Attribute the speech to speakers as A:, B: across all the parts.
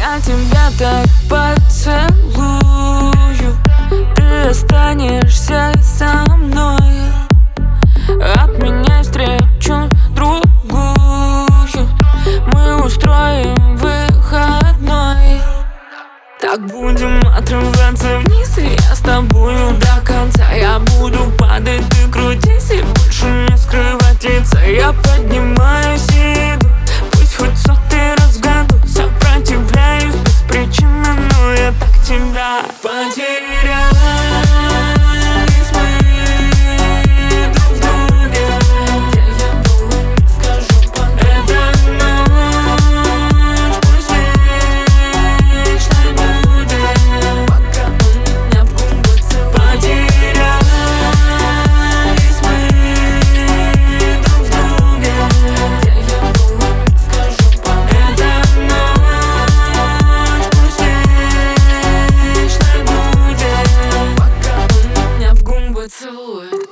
A: Я тебя так поцелую, ты останешься со мной. Обменяй встречу другую, мы устроим выходной. Так будем отрываться вниз, и я с тобою до конца. Я буду падать, ты крутись, и больше не скрывать лица. Я поднимаюсь и иду, пусть хоть сотый раз в году. Сопротивляюсь без причины, но я так тебя потерял. Целует.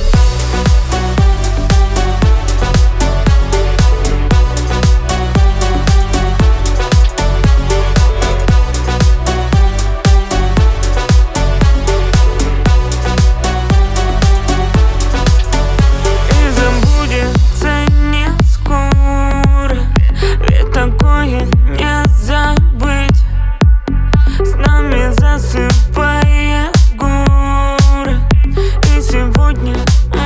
A: И забудется не скоро, ведь такое не забыть. С нами засыпает горы, и сегодня